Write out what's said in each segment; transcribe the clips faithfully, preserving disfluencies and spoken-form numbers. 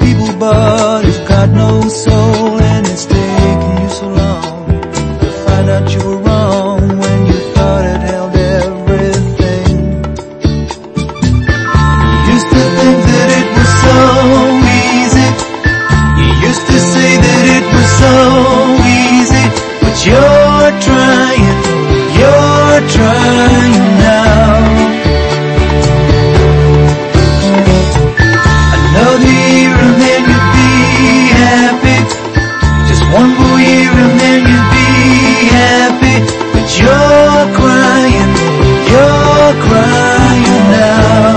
people, but it's got no soul, and it's taken you so long to find out you were wrong when you thought it held everything. You used to think that it was so easy. You used to say that it was so easy, but you're trying, you're trying now. Another year and then you'd be happy. Just one more year and then you'd be happy. But you're crying, you're crying now.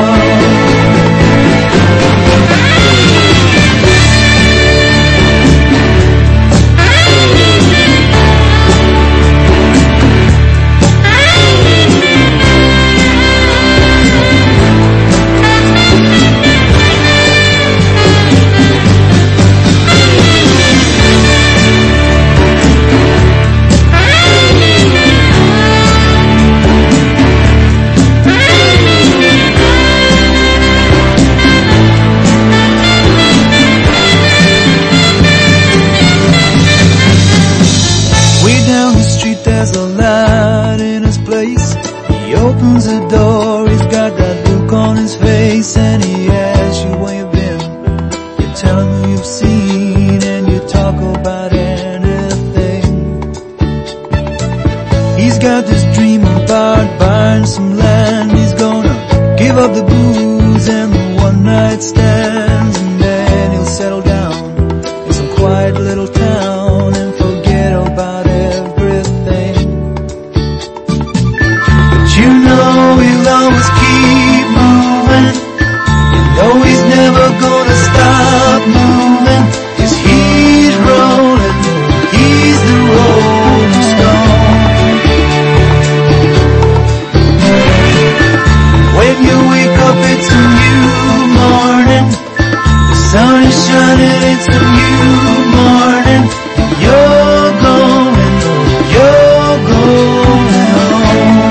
There's a light in his place. He opens the door, he's got that look on his face, and he asks you where you've been. You tell him who you've seen, and you talk about anything. He's got this dream about buying some land. He's gonna give up the booze and the one night stands, and then he'll settle down in some quiet little town and forget about everything. You know he'll always keep moving. You know he's never gonna stop moving, 'cause he's rolling, he's the rolling stone. When you wake up it's a new morning. The sun is shining, it's a new morning. You're going, you're going home.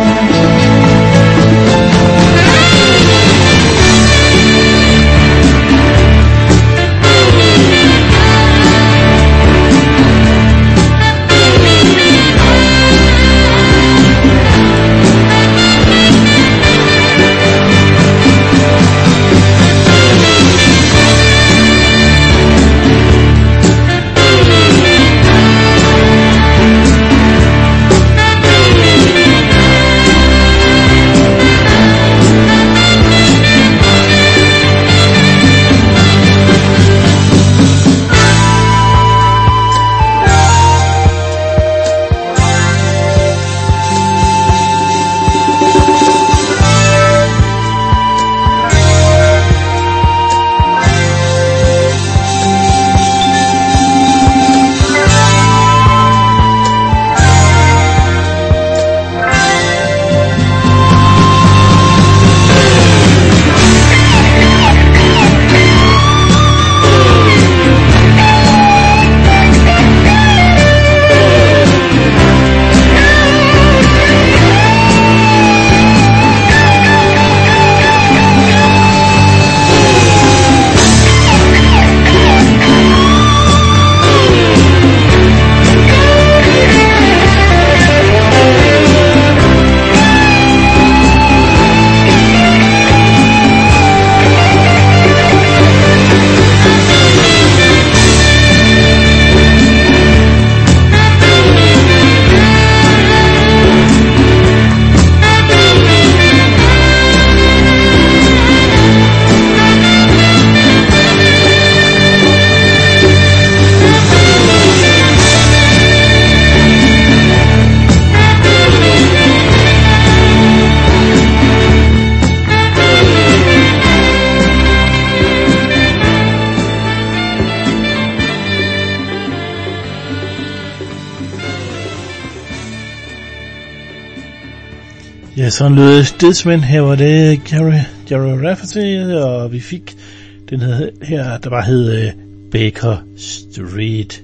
Ja, sådan lød Stedsmænd. Her var det Jerry, Jerry Rafferty, og vi fik den her, der bare hed uh, Baker Street.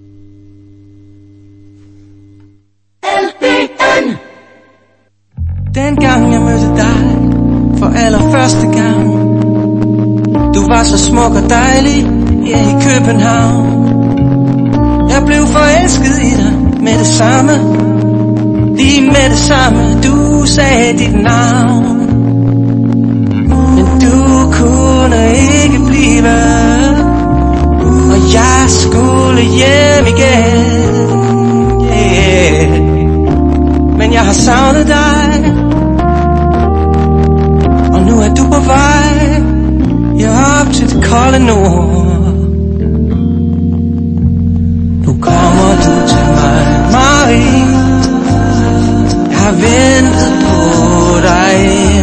L B N. Den gang jeg mødte dig for allerførste gang, du var så smuk og dejlig, Ja, i København. Jeg blev forelsket i dig med det samme. Lige med det samme, du sagde dit navn. Men du kunne ikke blive, og jeg skulle hjem igen. Yeah. Men jeg har savnet dig, og nu er du på vej. Jeg er op til det kolde nord. Nu kommer du til mig, Marie. Jeg har ventet på dig.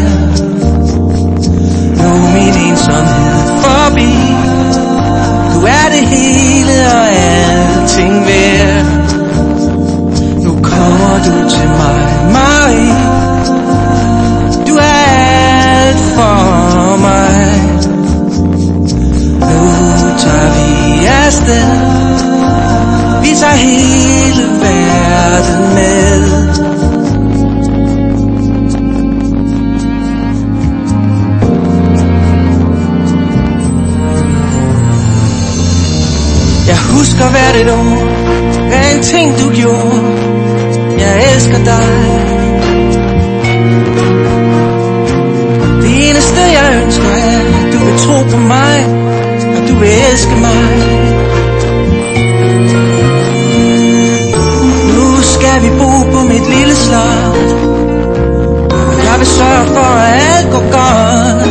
Nu er min ensomhed forbi. Du er det hele og alting værd. Nu kommer du til mig, Marie. Du er alt for mig. Nu tager vi afsted. Vi tager hele verden med. Jeg husker hvert et ord, hver en ting du gjorde. Jeg elsker dig. Det eneste jeg ønsker er, at du vil tro på mig, og du vil elske mig. Nu skal vi bo på mit lille slot. Jeg vil sørge for, at alt går godt.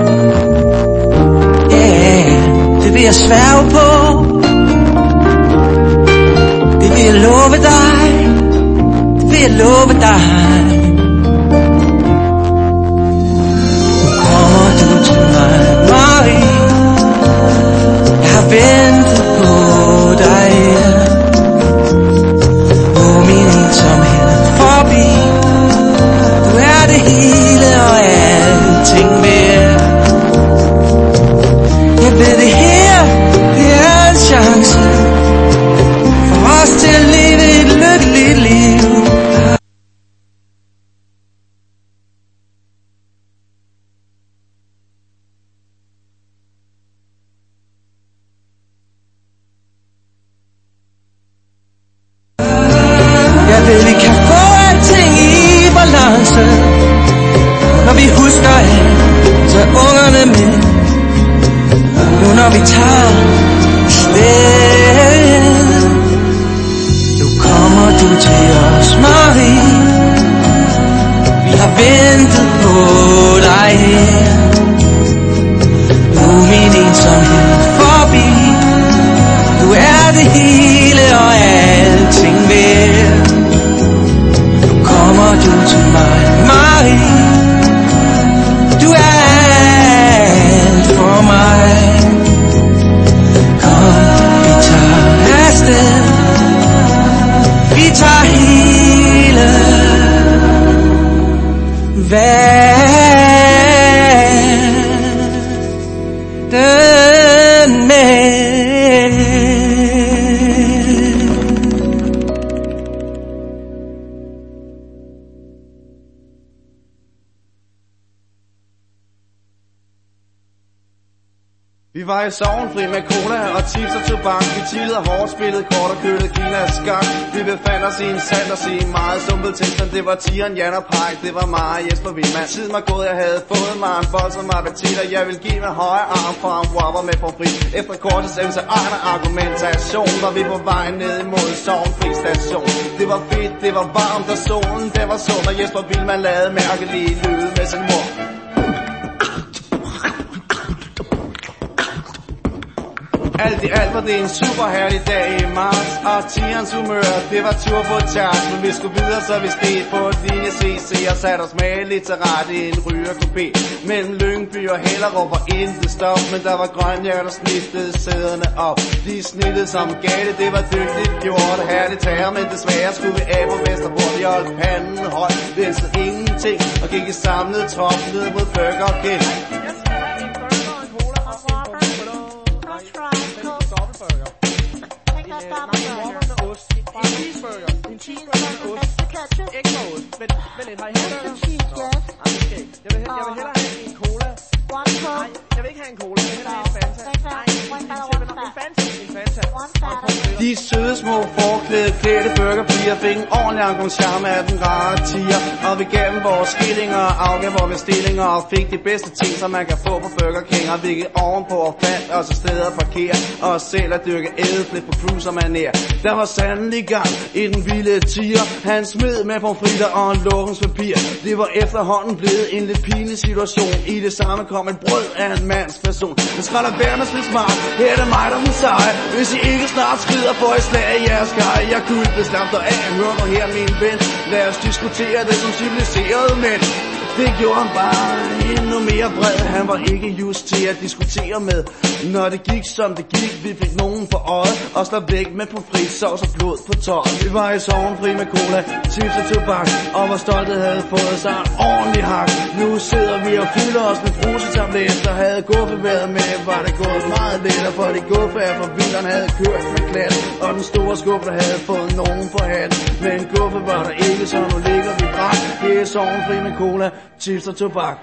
Yeah, det vil jeg sværge på. Det vil jeg love dig. Det vil jeg love dig. Nu kommer du til mig, Marie. Jeg har ventet på dig. Nu min ensomhed forbi. Du er det hele og alting mere. Jeg ved det her, det er en chance for os til at leve et lykkeligt liv. Jeg ved, vi kan få alting i balance, når vi husker at tage ungerne med. Nu når vi tager afsted. Nu kommer du til os, Marie. Vi har ventet på dig her. Nu er min ensomhed forbi. Du er det hele og alting værd. Nu kommer du til mig, Marie. Du er alt for mig. Kom, vi tager afsted. Vi tager hele verden med. Vi var i Sorgenfri med cola og chips og tobak. Vi chillede hårdt, spillede kort og kørte Kina skak. Vi befandt os i en sand og sige meget sumpet tilstand. Det var Tieren, Jan og Pike, det var mig og Jesper Wilman. Tiden var gået, jeg havde fået mig en voldsom appetit, og jeg ville give med højre arm for en whopper med pomfrit. Efter kortet sævelse egen argumentation var vi på vej ned imod Sorgenfri station. Det var fedt, det var varmt og solen, det var sund, og Jesper Wilman lavede mærkelige lyde med sin mor. Alt i alt var det en super herlig dag i marts, og Tierens humør, det var tur på charts. Men vi skulle videre, så vi steg på et linje C C og satte os mageligt til rette i en rygerkupé. Mellem Lyngby og Hellerup var intet stop, men der var grønhjert og snittede sæderne op. De snittede som gale, det var dygtigt gjort, herligt herre, men desværre skulle vi af på Vesterport. Vi holdt panden højt, vensede ingenting, og gik i samlet trop ned mod Burger King. En cheeseburger, en cheeseburger med ost, ikke med ost, men, men en har I hellere? Cheese, yes. Okay, jeg vil, jeg vil hellere have en cola One Coke. Nej, jeg vil ikke have en cola. Jeg vil have en Fanta. Nej, One en Fanta, one Fanta. En Fanta. En Fanta. One Fanta. De søde små forklæde klædte burgerpiger fik en ordentlig angående charme af den rare tiger. Og vi gav dem vores skillinger og afgav vores bestillinger og fik de bedste ting, som man kan få på Burger King. Og vi gik ovenpå og fandt os et sted at parkere og selv at dyrke ædeflip på cruisermanér. Der var sandelig gang i den vilde tiger. Han smed med pomfritter og en lukkingspapir. Det var efterhånden blevet en lidt pinlig situation. I det samme kom et brød af en mands person. Det skal da være med lidt smart. Her er det mig, der den seje. Hvis I ikke snart skrider, får I slag i jeres kaj. Jeg kunne ikke bestemme dig af. Hør nu her, min ven. Lad os diskutere det som civiliserede mænd. Det gjorde han bare endnu mere vred. Han var ikke just til at diskutere med. Når det gik som det gik, vi fik nogen for øjet og slap væk med pomfrit, sovs og blod på tøjet. Vi var i Sorgenfri med cola, chips og tobak, og hvor stoltet havde fået sig en ordentlig hak. Nu sidder vi og fylder os med brusetabletter. Havde Guffe været med, var det gået meget lettere, for de Guffe af for vilderen havde kørt med klat. Og den store skuffe havde fået nogen på hatten, men Guffe var der ikke, så nu ligger vi brak. Det er Sorgenfri med cola, chips og tobak.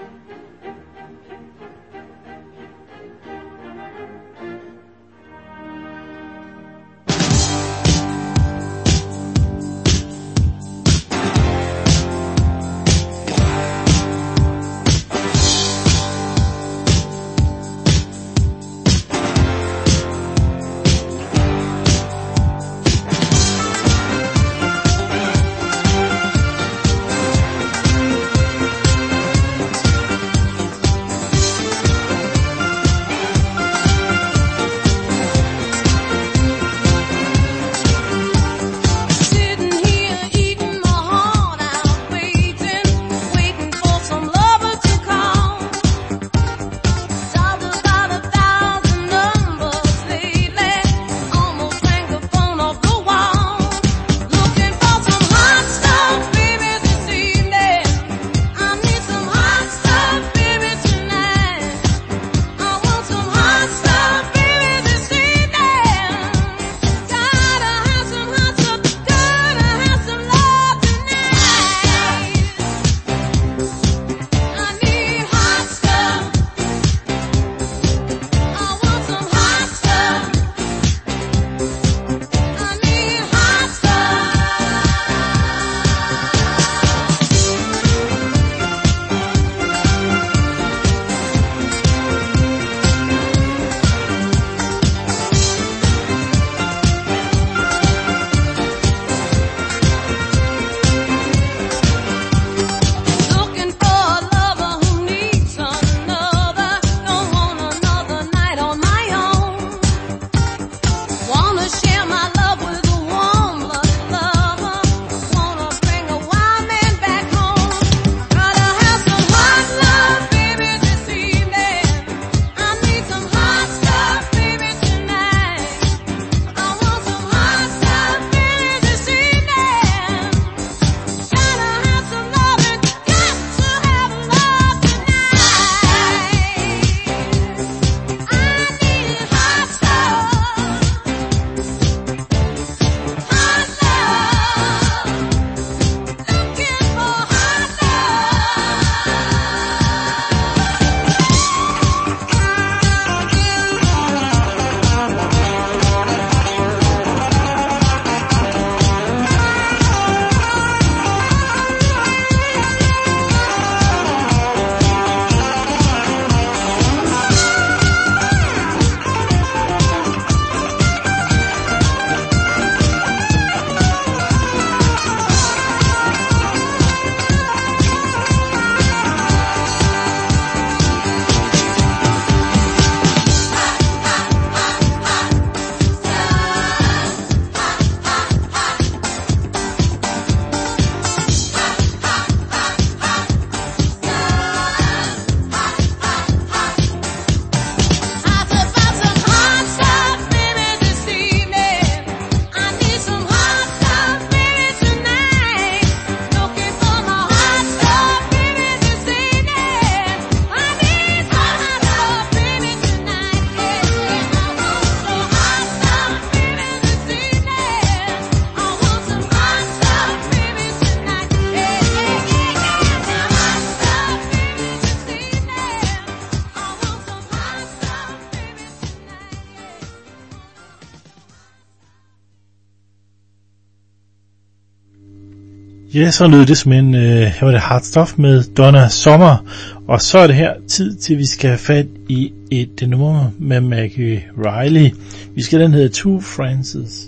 Ja, så lød det som en, øh, her var det Hard Stuff med Donna Summer, og så er det her tid til, vi skal have fat i et nummer med Maggie Reilly. Vi skal den hedder Two Frances.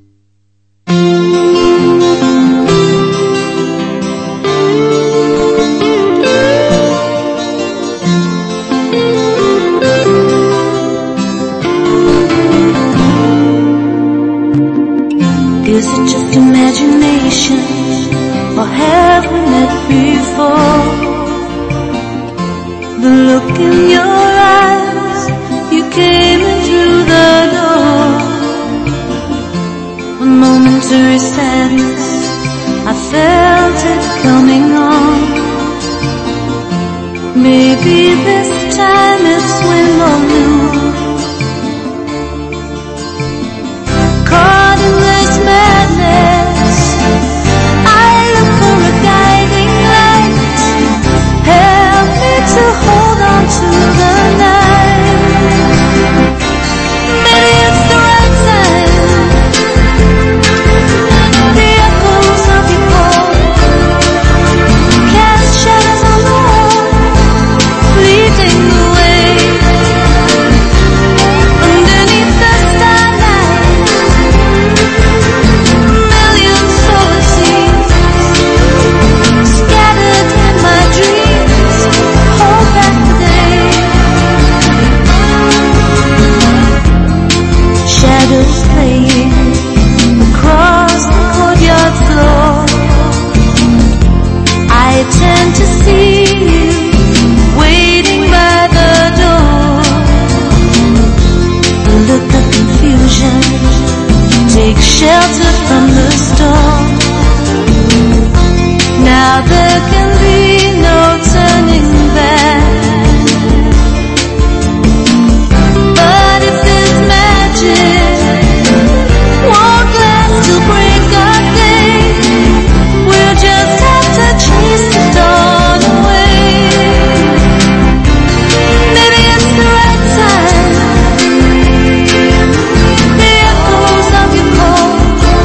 Is it just imagination, or have we met before? The look in your eyes, you came in through the door. A momentary sadness, I felt it coming on. Maybe this time it's wind or noon. Caught in this madness, I look for a guiding light. Help me to hold on to the night. Maybe it's the right time. The echoes of your call cast shadows on the wall, leading the way. Underneath the starlight, million solar seeds scattered in my dreams. Hold back the day. Shadows playing across the courtyard floor. I tend to see you waiting by the door. A look of confusion, take shelter from the storm. Now there can be no turning back. But if this magic won't last till break of day, we'll just have to chase the dawn away. Maybe it's the right time. The echoes of your call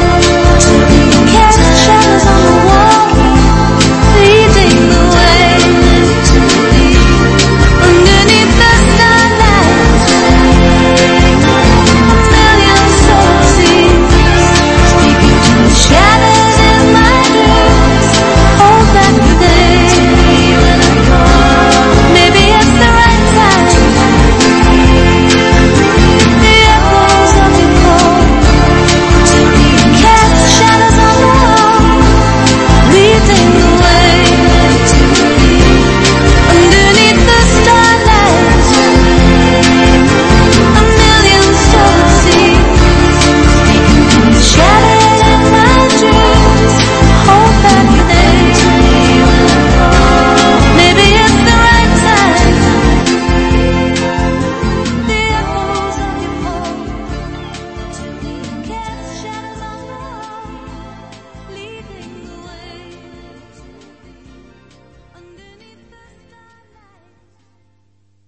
cast shadows on the wall, leading the way. Underneath the starlight, a million solar seeds shattered in my dreams. Hold back the day. Maybe it's the right time. The echoes of your call cast shadows on the wall, leading the way. Underneath the starlight, a million solar seeds shattered in my dreams. Hold back the day. Maybe it's the right time. The echoes of your call cast shadows on the wall, leading the way. Underneath the starlight.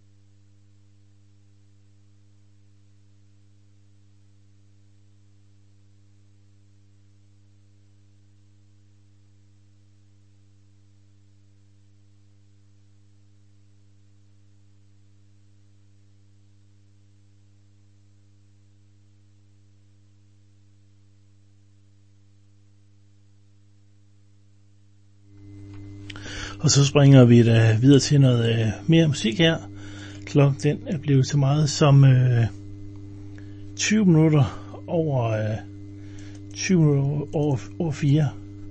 Og så springer vi da videre til noget øh, mere musik her. Klokken den er blevet så meget som øh, tyve minutter over øh, tyve minutter over, over fire.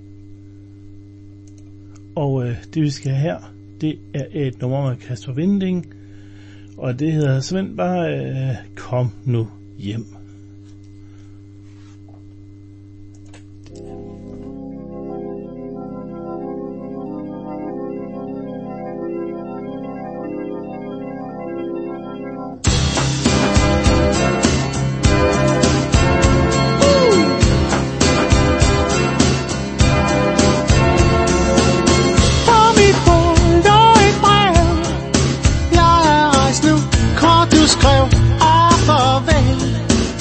Og øh, det vi skal have her, det er et nummer med Kasper Winding, og det hedder simpelthen bare øh, Kom nu hjem. Skrev og farvel.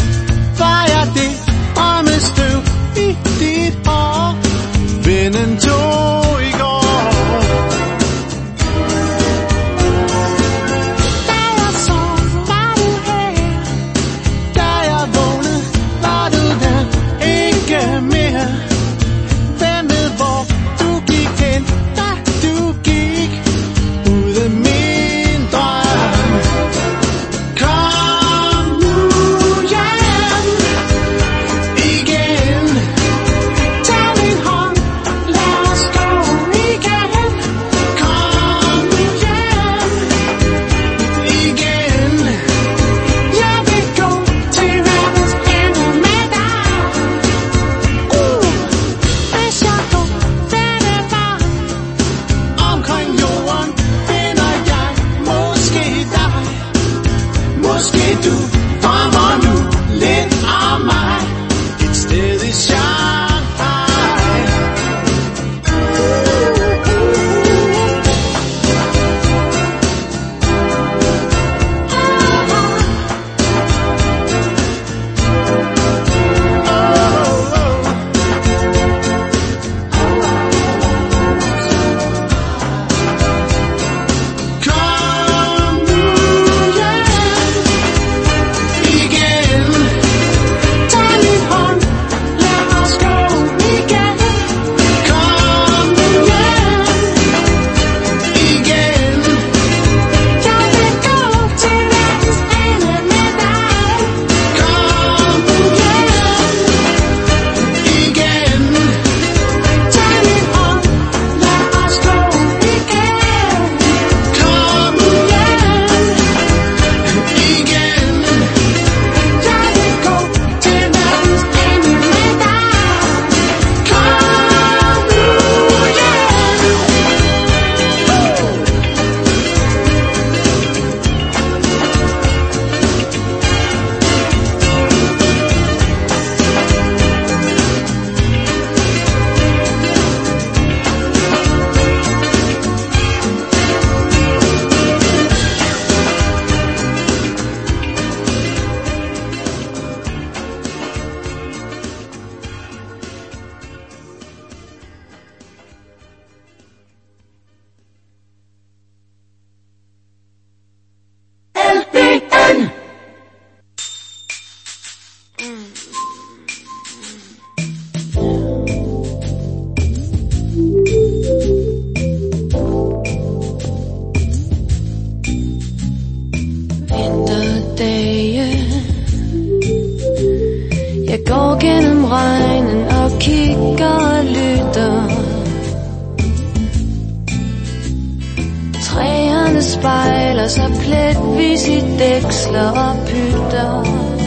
Bladene spejler sig pletvis i dæksler og pytter.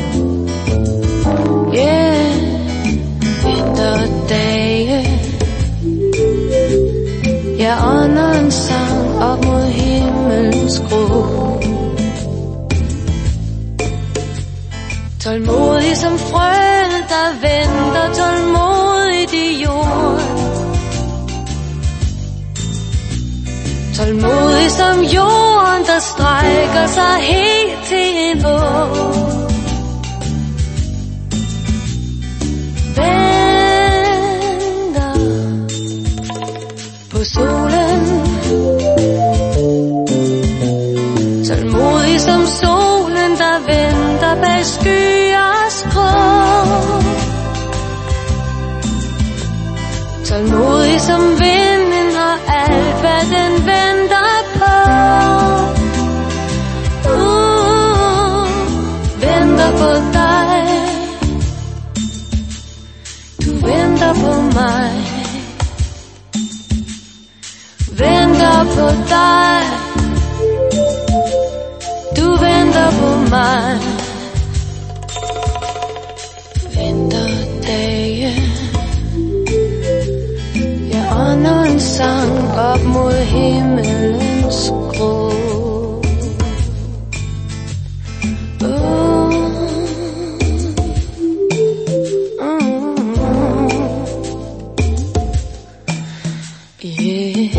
Yeah, vinterdage. Jeg ånder en sang op mod himmelens grå. Tålmodig som frøen, der venter tålmodigt i jorden. Tålmodig som jorden, der strækker sig helt til en å. Venter på solen. Tålmodig som solen, der venter bag skyers grå. Tålmodig som vinden og alt hvad den venter på. Uh, venter på dig. Du venter på mig. Venter på dig. Du venter på mig. Vinterdage. Jeg ånder en sang op mod himmelens grå. Uh, uh, yeah.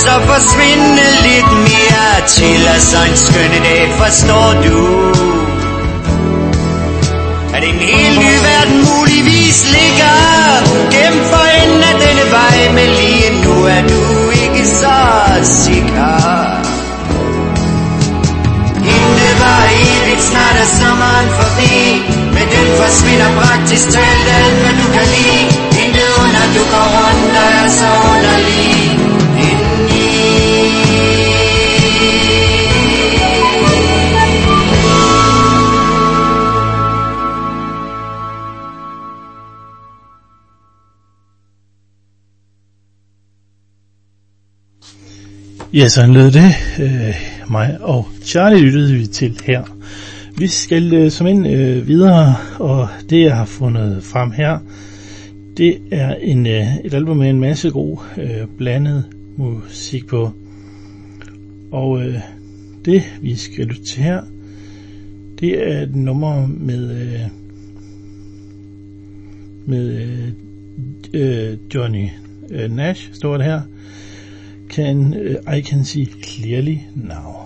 så forsvinde lidt mere til, og så en skønne dag, forstår du, at en helt ny verden muligvis ligger gennem for enden af denne vej, men lige nu er du ikke så sikker. Intet var evigt, snart er sommeren forbi, men den forsvinder praktisk talt alt, hvad du kan lide. Intet under du går rundt, der er så underlig indeni. Ja, sådan lød det. Øh, mig og Charlie lyttede vi til her. Vi skal øh, som ind øh, videre, og det jeg har fundet frem her, det er en, øh, et album med en masse god øh, blandet musik på. Og øh, det vi skal lytte til her, det er et nummer med, øh, med øh, Johnny øh, Nash, står det her. Can, uh, I can see clearly now.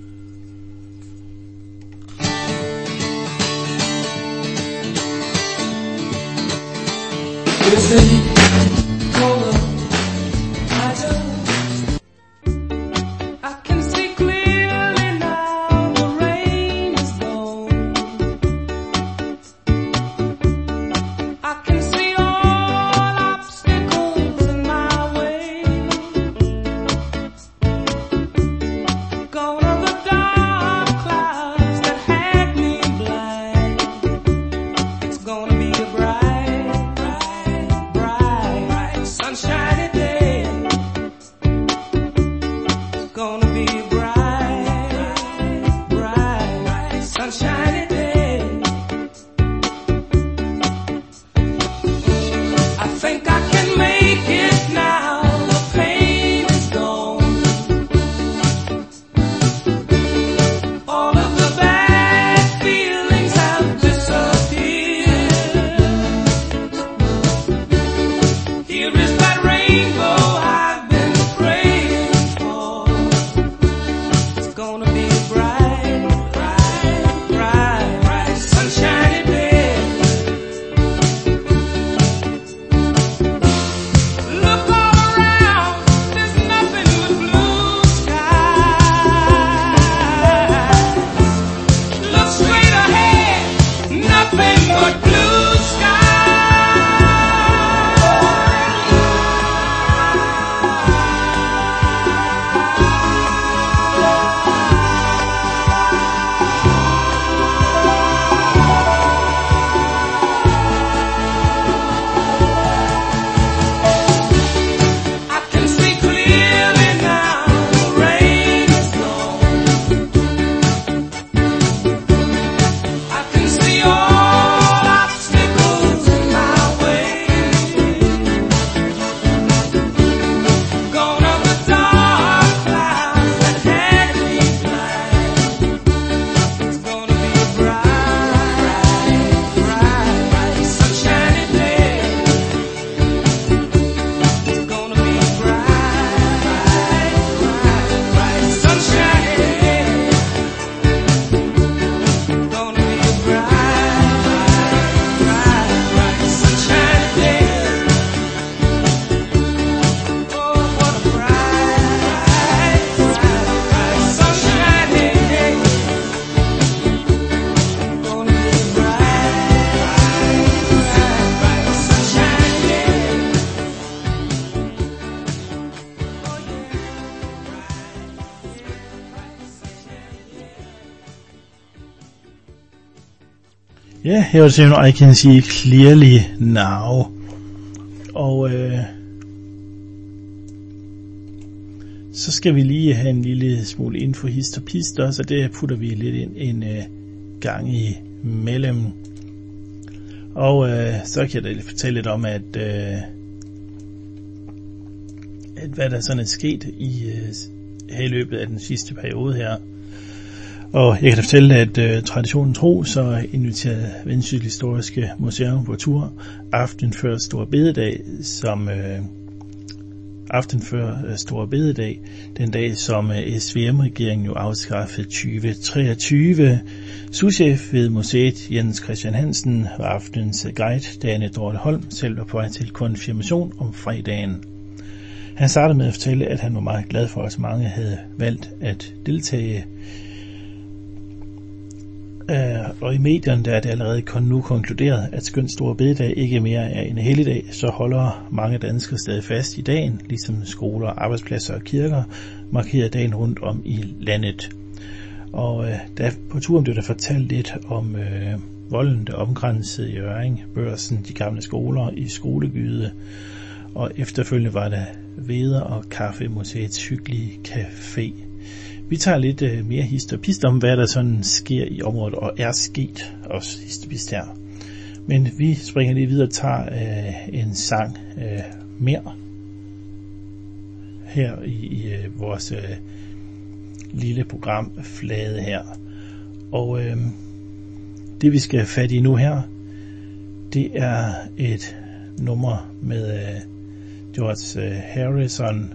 Ja, her var det simpelthen I can see clearly now. Og øh, så skal vi lige have en lille smule info hist og pist også, og det putter vi lidt ind en øh, gang i mellem. Og øh, så kan jeg da fortælle lidt om, at, øh, at hvad der sådan er sket i, øh, her i løbet af den sidste periode her. Og jeg kan da fortælle, at øh, traditionen tro, så inviterer Vendsyssel Historiske Museum på tur aften før Store Bededag, som øh, aften før øh, Store Bededag, den dag som øh, S V M-regeringen jo afskaffede tyve treogtyve. Souschef ved museet Jens Christian Hansen var aftenens guide, da Anne Dorte Holm selv var på vej til konfirmation om fredagen. Han startede med at fortælle, at han var meget glad for, at så mange havde valgt at deltage. Uh, og i medierne der er det allerede nu konkluderet, at skønt Store Bededag ikke mere er en helligdag, så holder mange danskere stadig fast i dagen, ligesom skoler, arbejdspladser og kirker markerer dagen rundt om i landet. Og uh, der, på turen blev der fortalt lidt om uh, volden, der omkransede i Øring, Børsen, de gamle skoler i Skolegøde, og efterfølgende var der veder og kaffe i museets hyggelige café. Vi tager lidt uh, mere hist og pist om, hvad der sådan sker i området, og er sket også hist og pist her. Men vi springer lige videre og tager uh, en sang uh, mere her i, i uh, vores uh, lille program Flade her. Og uh, det vi skal have fat i nu her, det er et nummer med uh, George uh, Harrison,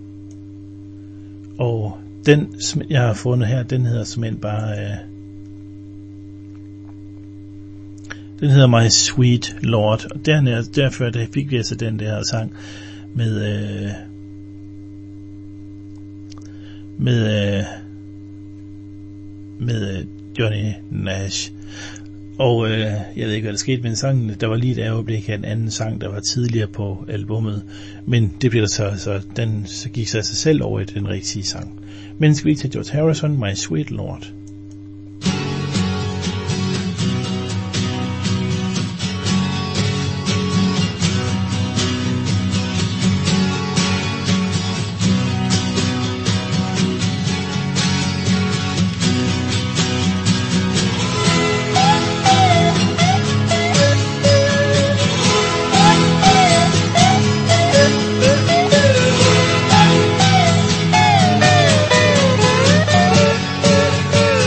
og den, som jeg har fundet her, den hedder simpelthen bare, øh, den hedder My Sweet Lord, og der, derfor der fik vi altså den der sang med, øh, med, øh, med øh, Johnny Nash. Og øh, jeg ved ikke, hvad der skete med sangen. Der var lige et øjeblik af en anden sang, der var tidligere på albummet, men det blev der så, så den så gik sig af sig selv over i den rigtige sang. Men skal vi til George Harrison, My Sweet Lord. Thank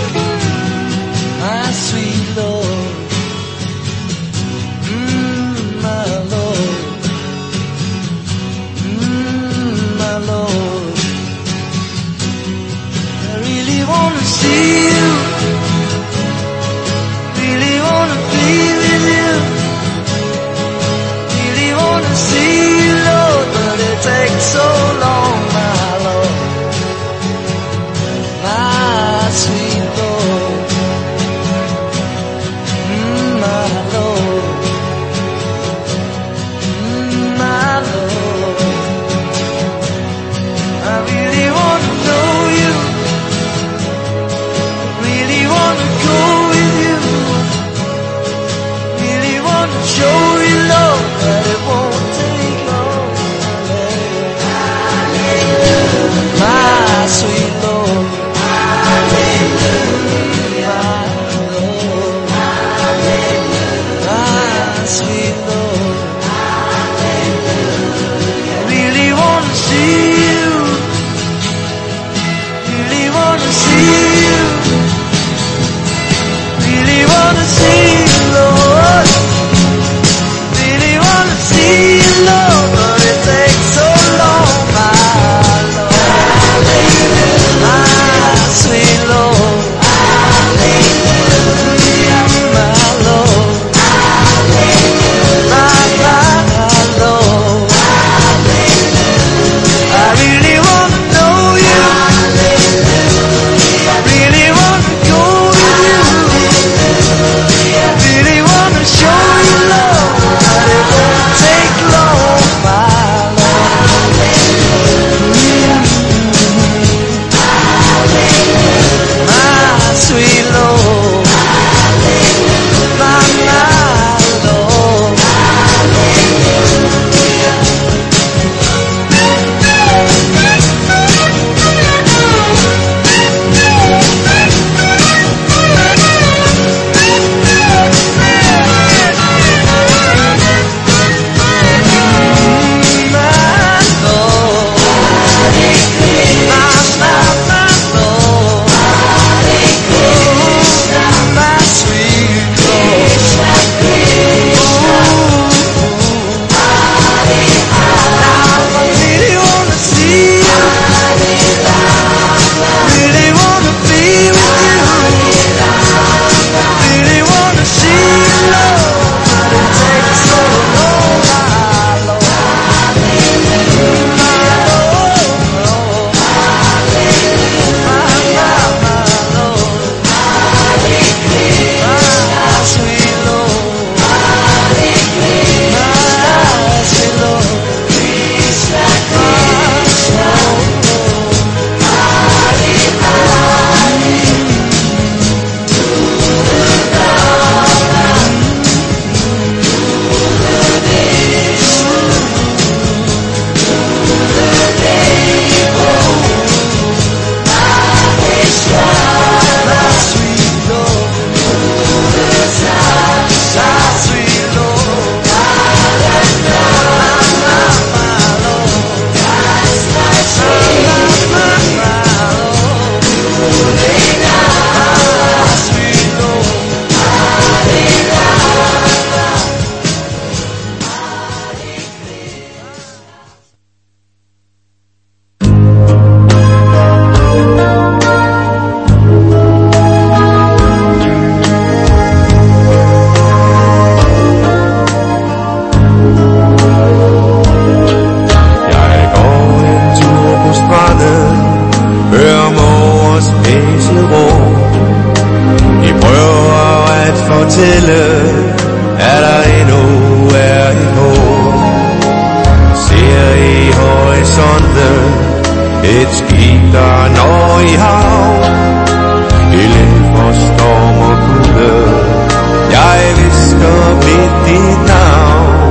et skib, der når i havn, ilden for storm og kulde. Jeg visker blidt dit navn.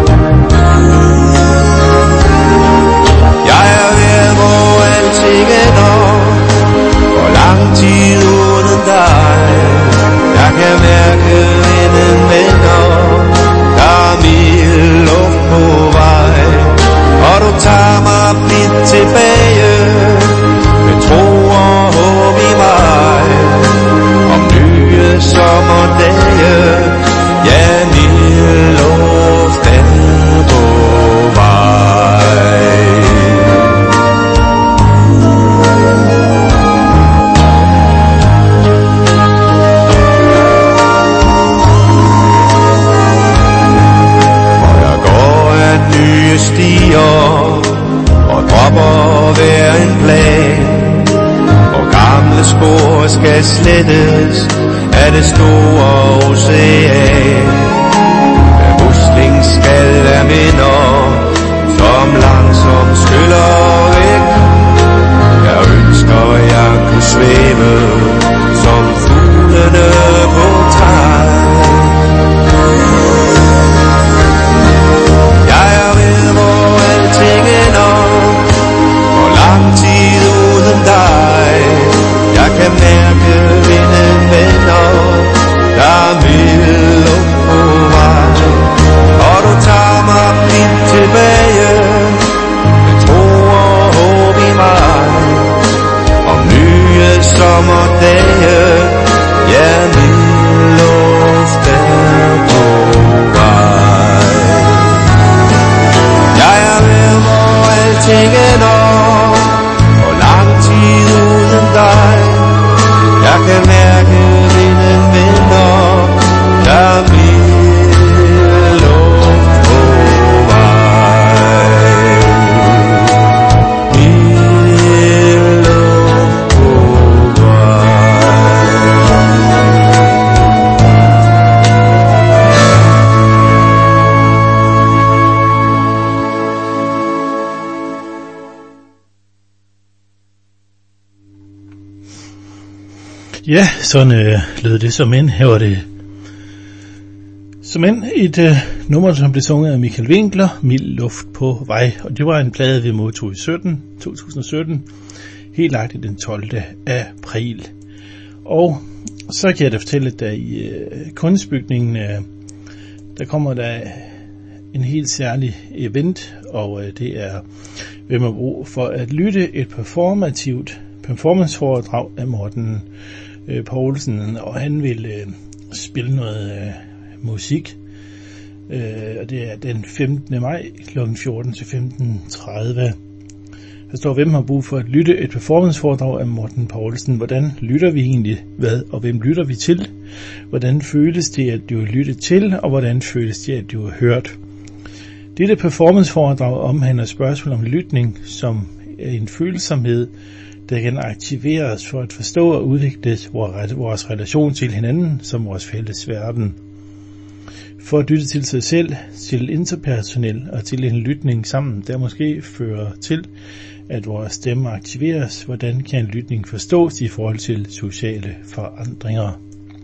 Jeg er ved, hvor alting ender, for lang tid uden dig. Jeg kan mærke vinden vender, der er mild luft på vej, og du tager mig blidt tilbage, med tro og håb i mig, om nye sommerdage. Ja, mild luft er på vej. Nye stier og dropper hver en plan, og gamle spor skal slettes af det store ocean. Af musling skal der minder, som langsomt skyller væk. Jeg ønsker jeg kunne svæve som fuglene på træet. Lang tid uden dig, jeg kan mærke vinden vender, der er mild luft på vej, og du tager mig blidt tilbage, med tro og håb i mig, om nye sommerdage. Ja, mild luft er på vej. Jeg er ved, hvor alting ender, jeg kan mærke vinden vender, der er mild luft på vej. Mild luft på Ja, sådan øh, lød det som end. Her var det som end et øh, nummer, som blev sunget af Michael Winkler, Mild luft på vej. Og det var en plade, vi modtog i to tusind og sytten, helt lagt den tolvte april. Og så kan jeg da fortælle, at der i øh, kunstbygningen, øh, der kommer der en helt særlig event, og øh, det er ved man brug for at lytte et performativt performanceforedrag af Morten øh, Poulsen, og han vil øh, spille noget øh, musik, øh, og det er den femtende maj klokken fjorten til femten tredive. Der står, hvem har brug for at lytte et performanceforedrag af Morten Poulsen. Hvordan lytter vi egentlig? Hvad og hvem lytter vi til? Hvordan føles det at blive lyttet til, og hvordan føles det at blive hørt? Dette performanceforedrag omhandler spørgsmål om lytning som en følsomhed, der kan aktiveres for at forstå og udvikle vores relation til hinanden som vores fælles verden. For at lytte til sig selv, til interpersonel og til en lytning sammen, der måske fører til, at vores stemme aktiveres. Hvordan kan en lytning forstås i forhold til sociale forandringer?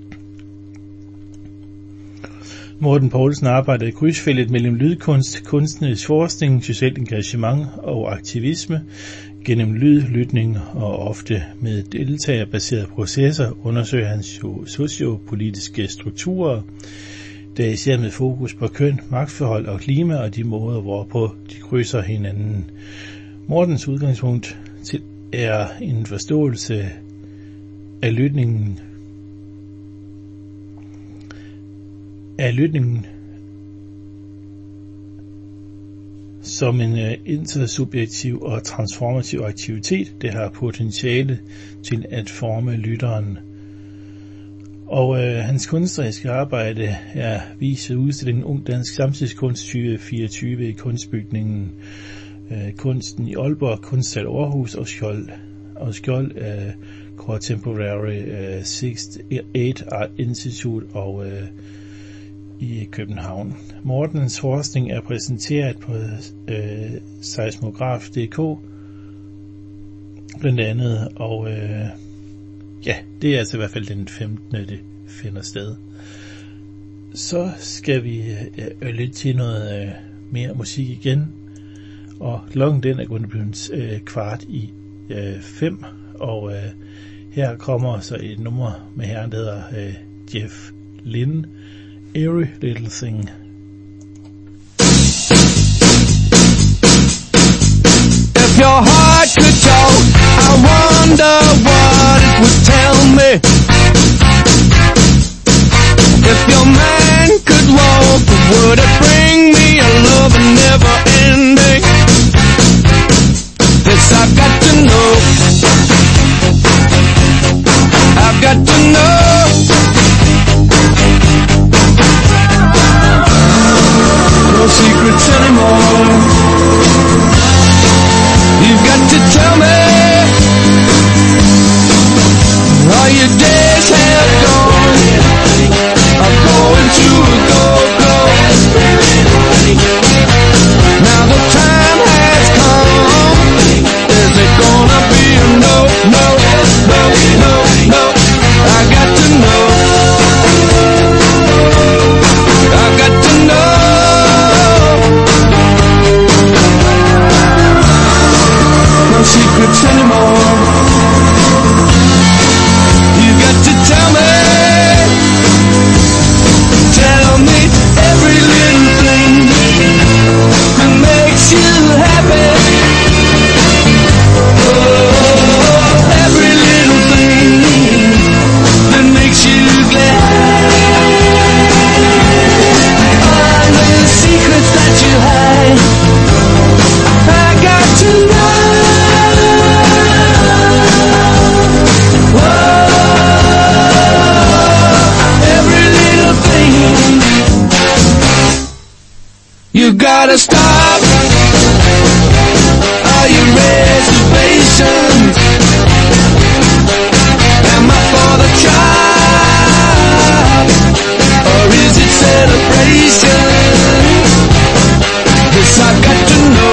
Morten Poulsen arbejder i krydsfeltet mellem lydkunst, kunstnerisk forskning, socialt engagement og aktivisme. Gennem lyd, lytning og ofte med deltagerbaserede processer undersøger han sociopolitiske strukturer, der især med fokus på køn, magtforhold og klima og de måder, hvorpå de krydser hinanden. Mortens udgangspunkt til er en forståelse af lytningen af lytningen som en uh, intersubjektiv og transformativ aktivitet, der har potentiale til at forme lytteren. Og uh, hans kunstneriske arbejde er vist ved udstillingen Ung Dansk Samtidskunst tyve fireogtyve i kunstbygningen uh, Kunsten i Aalborg, Kunsthal Aarhus og Skjold og Skjold uh, Contemporary uh, sixth eight Art Institute og uh, i København. Mortens forskning er præsenteret på øh, seismograf punktum d k blandt andet, og øh, ja, det er altså i hvert fald den femtende det finder sted. Så skal vi øh, lidt til noget øh, mere musik igen, og klokken den er gået blevet øh, kvart i øh, fem, og øh, her kommer så et nummer med herren, der hedder øh, Jeff Lynne, Every Little Thing. If your heart could talk, I wonder what it would tell me. If your mind could walk, would it bring me a love never ending? This I've got to know. I've got to know. No secrets anymore. You've got to tell me all your days have gone. I'm going to a go-go. Now the time has come. Is it gonna be a no, no, no, no, no? I got to know. I've got to know. No secrets anymore. You got to tell me, tell me every little thing that makes you happy. Oh, every little thing that makes you glad. All the secrets that you hide, I got to know. You gotta stop all your reservations. Am I for the job, or is it celebration? This I've got to know.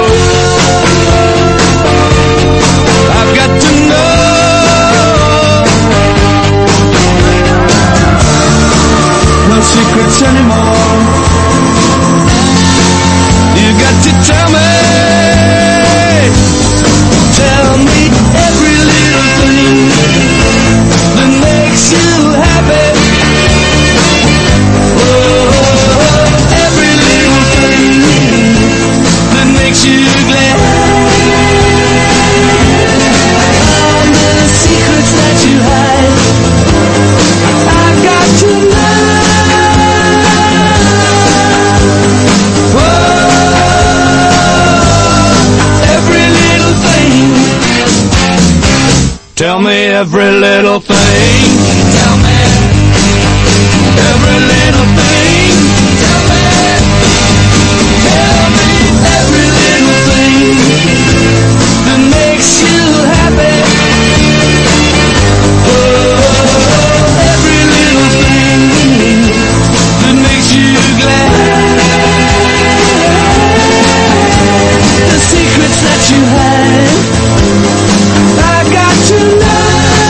I've got to know. No secrets anymore. You got to tell me, tell me every little thing that makes you happy. Oh, every little thing that makes you glad. All the secrets that you hide, I've got to know. Tell me every little thing. Tell me every little thing. Tell me, tell me every little thing that makes you happy. Oh, every little thing that makes you glad. The secrets that you hide, I got to know.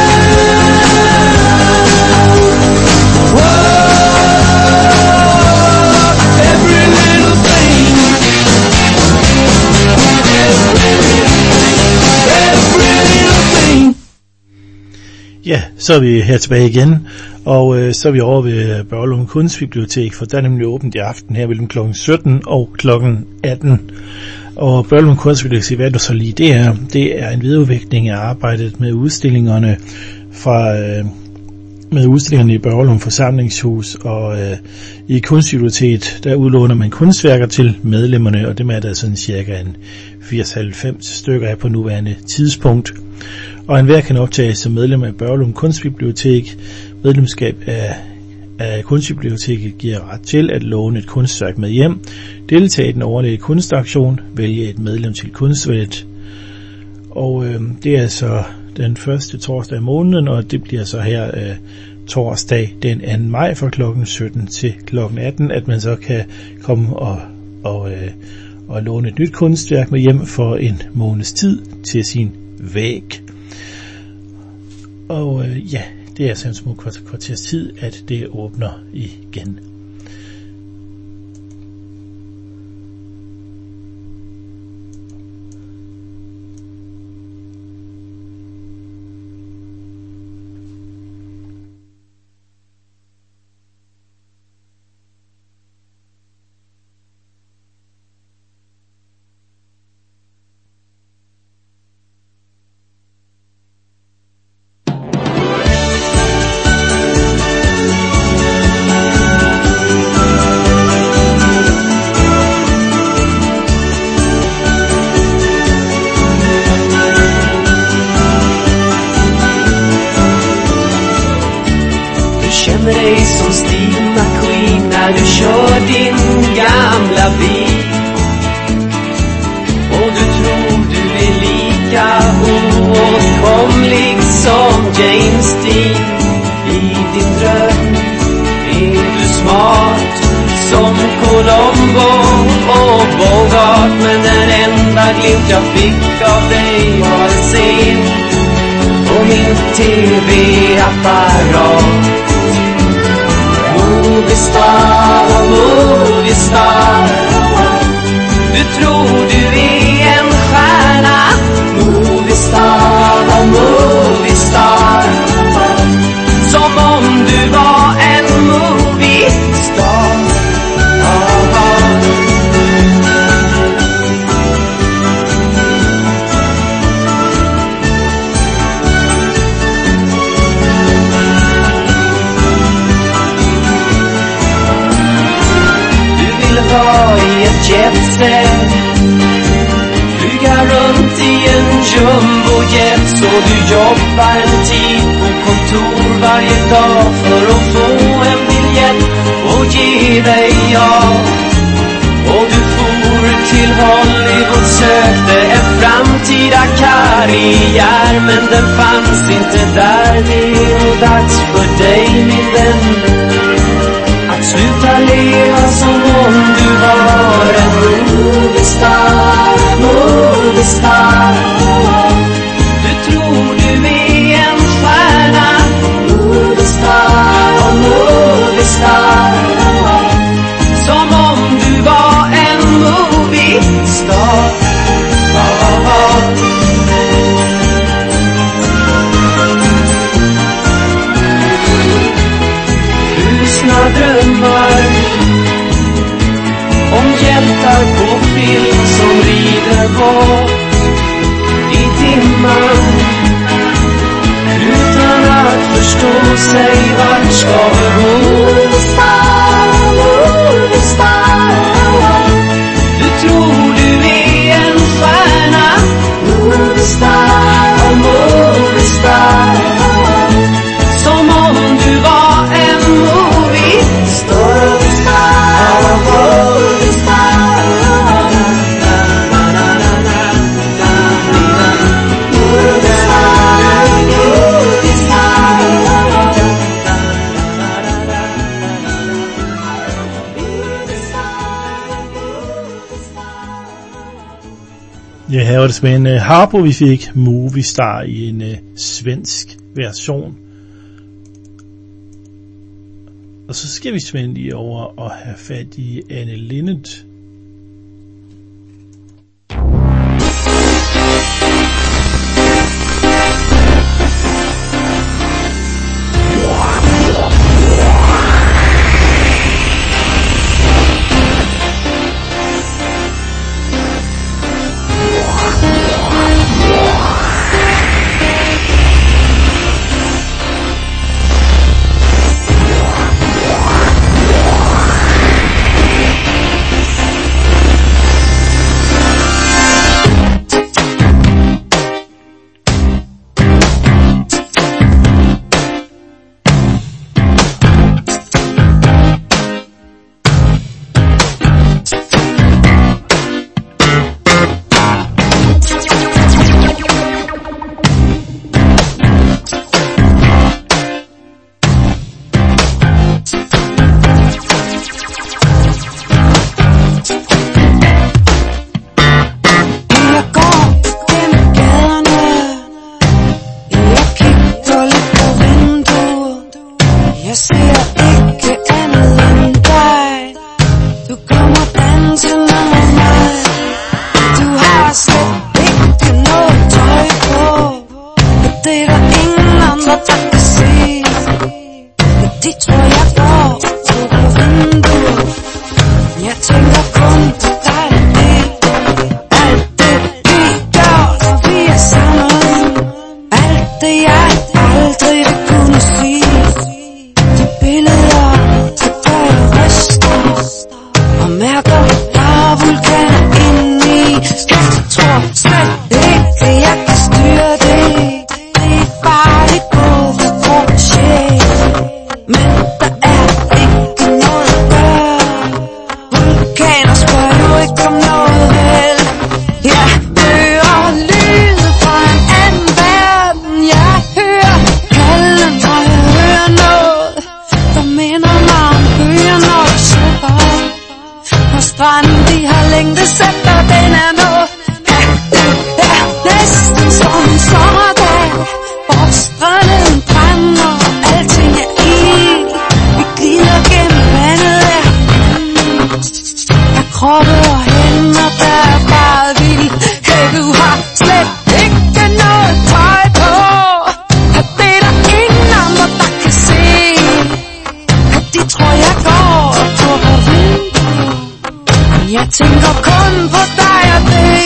Ja, så er vi her tilbage igen, og øh, så er vi over ved Børglum Kunstbibliotek, for der er nemlig åbent i aften her mellem klokken sytten og klokken atten. Og Børglum Kunstbibliotek, hvad er det så lige det er? Det er en videreudvikling af arbejdet med udstillingerne fra øh, med udstillingerne i Børglum Forsamlingshus, og øh, i Kunstbiblioteket, der udlåner man kunstværker til medlemmerne, og dem er der sådan cirka en firs til halvfems stykker af på nuværende tidspunkt. Og enhver kan optages som medlem af Børglum Kunstbibliotek. Medlemskab af, af Kunstbiblioteket giver ret til at låne et kunstværk med hjem, deltage i den årlige kunstaktion, vælge et medlem til kunstvalget. Og øh, det er så den første torsdag i måneden, og det bliver så her øh, torsdag den anden maj fra klokken sytten til klokken atten, at man så kan komme og, og, øh, og låne et nyt kunstværk med hjem for en måneds tid til sin væg. Og øh, ja, det er altså en smuk kvarters tid, at det åbner igen. Ja, her var det med en uh, Harpo, vi fik Movie Star i en uh, svensk version. Og så skal vi svende lige over og have fat i Anne Linnet. vi har længtes efter, den er nået. Ja, det er næsten som en sommerdag, hvor stranden brænder, alting er ild. Vi glider gennem vandet, ja. Der er kroppe og hænder, der er bare vild. Hey, du har slet ikke noget tøj på, og det er der ingen andre, der kan se. Og de tror, jeg går og går på vind. Jeg tænker kun på dig og det.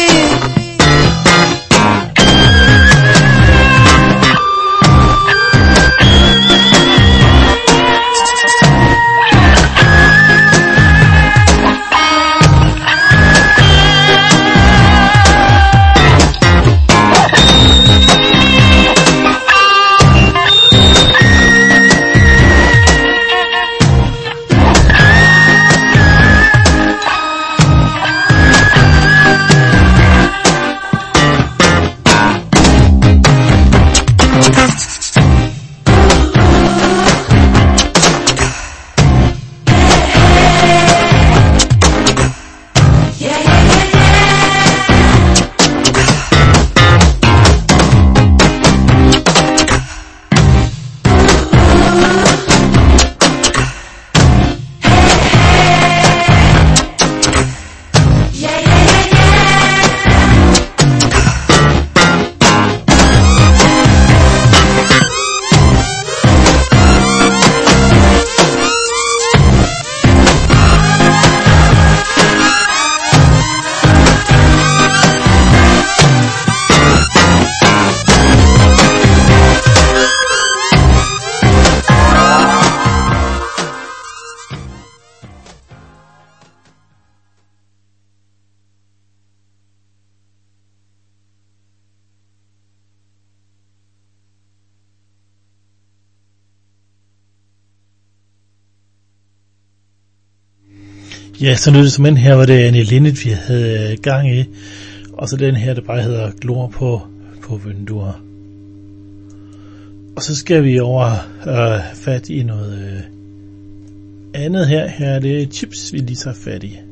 Ja, så lød det som en her, var det Annie Linnet, vi havde gang i. Og så den her, der bare hedder Glor på, på vinduer. Og så skal vi over øh, fat i noget øh, andet her. Her er det Chips, vi lige tager fat i.